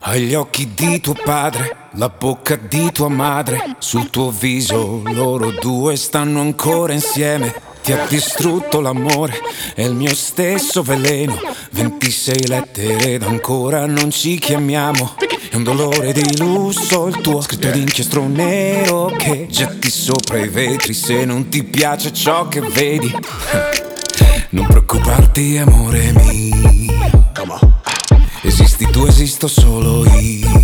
Hai gli occhi di tuo padre, la bocca di tua madre. Sul tuo viso loro due stanno ancora insieme. Ti ha distrutto l'amore, è il mio stesso veleno. 26 lettere ed ancora non ci chiamiamo. È un dolore di lusso il tuo, scritto d'inchiostro nero che getti sopra i vetri se non ti piace ciò che vedi. Non preoccuparti amore mio, esisti tu, esisto solo io.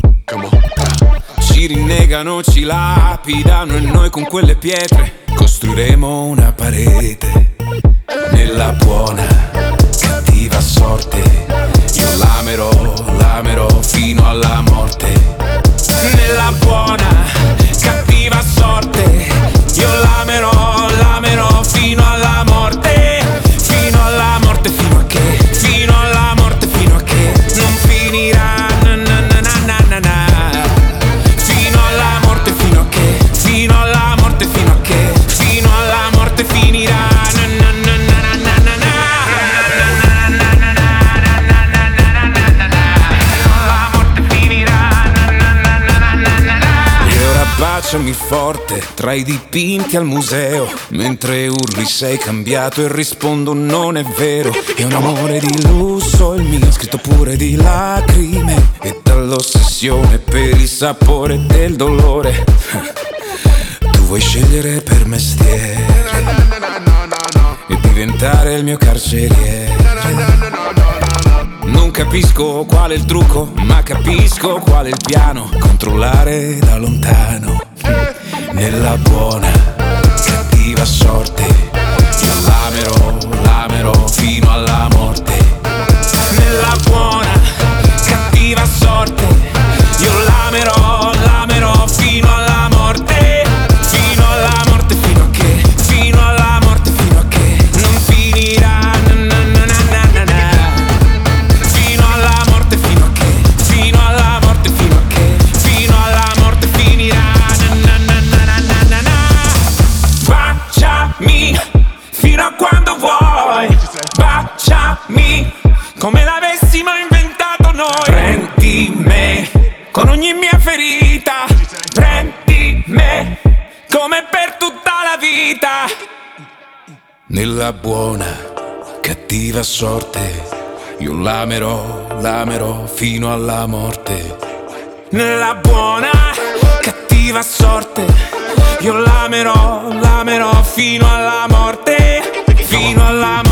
Ci rinnegano, ci lapidano e noi con quelle pietre costruiremo una parete. Nella buona, cattiva sorte io l'amerò fino alla morte. Nella buona, cattiva sorte io l'amerò fino alla morte. Fino alla morte, fino a che? Fino alla morte, fino a che non finirà. Fino alla morte, fino a che? Fino alla morte, fino a che? Fino alla morte finirà. Baciami forte tra i dipinti al museo, mentre urli sei cambiato e rispondo non è vero. È un amore di lusso il mio, scritto pure di lacrime e dall'ossessione per il sapore del dolore. Tu vuoi scegliere per mestiere e diventare il mio carceriere. Non capisco qual è il trucco, ma capisco qual è il piano. Controllare da lontano. Nella buona, cattiva sorte io l'amerò fino alla morte. Nella buona, cattiva sorte io l'amerò fino alla morte. Fino alla morte, fino a che? Fino alla morte, fino a che non finirà. Fino a quando vuoi, baciami come l'avessimo inventato noi. Prendi me con ogni mia ferita, prendi me come per tutta la vita. Nella buona, cattiva sorte io l'amerò fino alla morte. Nella buona, cattiva sorte io l'amerò fino alla morte. Fino alla morte.